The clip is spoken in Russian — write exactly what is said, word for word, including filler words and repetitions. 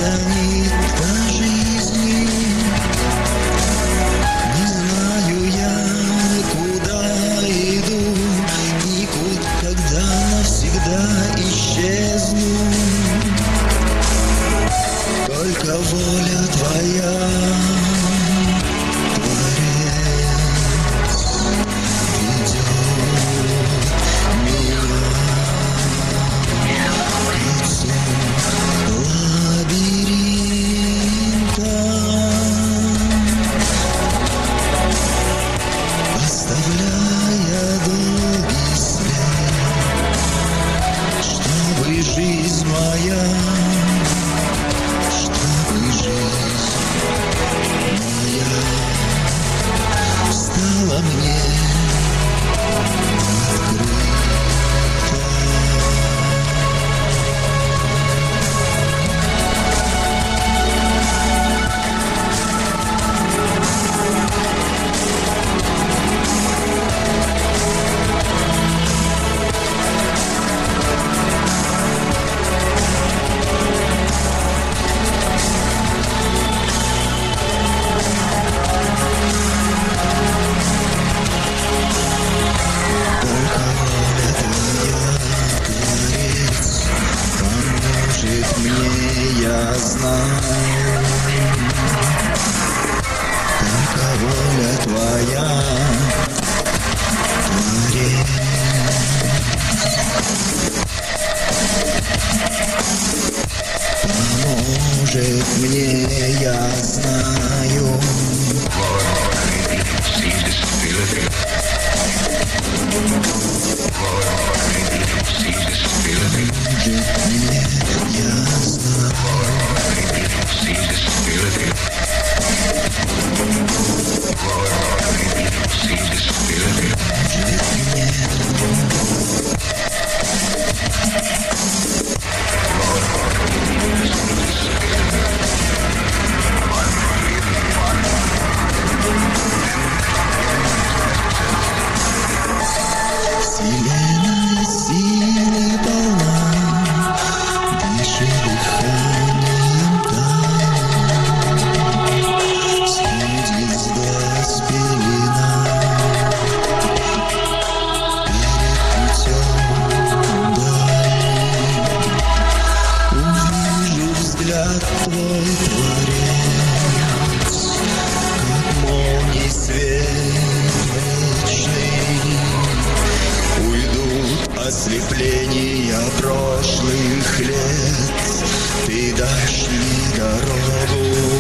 тянется нитка жизни. Не знаю я, куда иду, никуда навсегда исчезну. Только воля твоя, жизнь моя, чтобы жизнь моя стала мне открыта. Я знаю, только воля твоя, Творец, поможет мне, я знаю. Вселенная силы полна, дышит дыханием тайны, сходит с глаз пелена, перед путем дальним. Увижу взгляд твой, Творец, как молний свет вечный. Уйдут ослепления прошлых лет, ты дашь мне дорогу.